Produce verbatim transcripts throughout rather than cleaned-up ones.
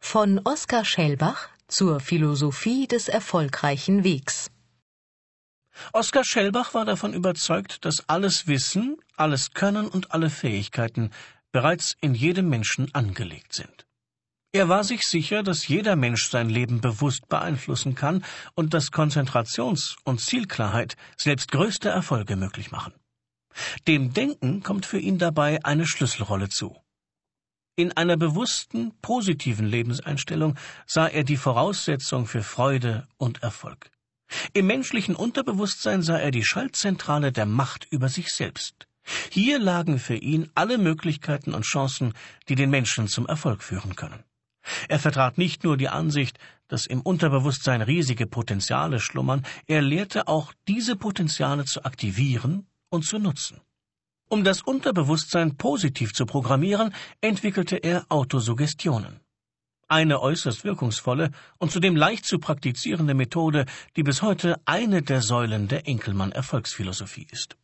Von Oskar Schellbach zur Philosophie des erfolgreichen Wegs. Oskar Schellbach war davon überzeugt, dass alles Wissen, alles Können und alle Fähigkeiten bereits in jedem Menschen angelegt sind. Er war sich sicher, dass jeder Mensch sein Leben bewusst beeinflussen kann und dass Konzentrations- und Zielklarheit selbst größte Erfolge möglich machen. Dem Denken kommt für ihn dabei eine Schlüsselrolle zu. In einer bewussten, positiven Lebenseinstellung sah er die Voraussetzung für Freude und Erfolg. Im menschlichen Unterbewusstsein sah er die Schaltzentrale der Macht über sich selbst. Hier lagen für ihn alle Möglichkeiten und Chancen, die den Menschen zum Erfolg führen können. Er vertrat nicht nur die Ansicht, dass im Unterbewusstsein riesige Potenziale schlummern, er lehrte auch, diese Potenziale zu aktivieren und zu nutzen. Um das Unterbewusstsein positiv zu programmieren, entwickelte er Autosuggestionen. Eine äußerst wirkungsvolle und zudem leicht zu praktizierende Methode, die bis heute eine der Säulen der Enkelmann-Erfolgsphilosophie ist.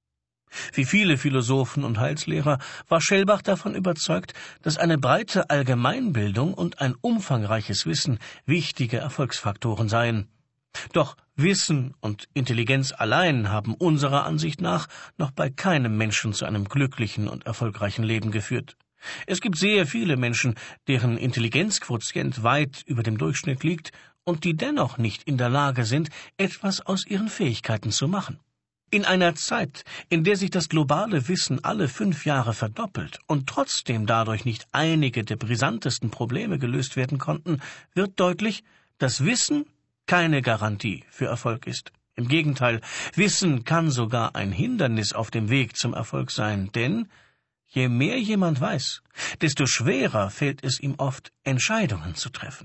Wie viele Philosophen und Heilslehrer war Schellbach davon überzeugt, dass eine breite Allgemeinbildung und ein umfangreiches Wissen wichtige Erfolgsfaktoren seien. Doch Wissen und Intelligenz allein haben unserer Ansicht nach noch bei keinem Menschen zu einem glücklichen und erfolgreichen Leben geführt. Es gibt sehr viele Menschen, deren Intelligenzquotient weit über dem Durchschnitt liegt und die dennoch nicht in der Lage sind, etwas aus ihren Fähigkeiten zu machen. In einer Zeit, in der sich das globale Wissen alle fünf Jahre verdoppelt und trotzdem dadurch nicht einige der brisantesten Probleme gelöst werden konnten, wird deutlich, dass Wissen keine Garantie für Erfolg ist. Im Gegenteil, Wissen kann sogar ein Hindernis auf dem Weg zum Erfolg sein, denn je mehr jemand weiß, desto schwerer fällt es ihm oft, Entscheidungen zu treffen.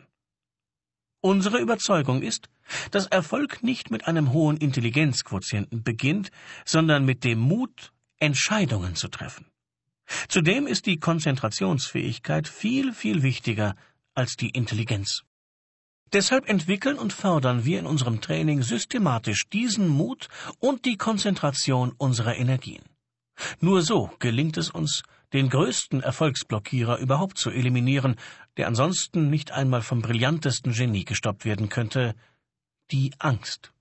Unsere Überzeugung ist, dass Erfolg nicht mit einem hohen Intelligenzquotienten beginnt, sondern mit dem Mut, Entscheidungen zu treffen. Zudem ist die Konzentrationsfähigkeit viel, viel wichtiger als die Intelligenz. Deshalb entwickeln und fördern wir in unserem Training systematisch diesen Mut und die Konzentration unserer Energien. Nur so gelingt es uns, den größten Erfolgsblockierer überhaupt zu eliminieren, der ansonsten nicht einmal vom brillantesten Genie gestoppt werden könnte: die Angst.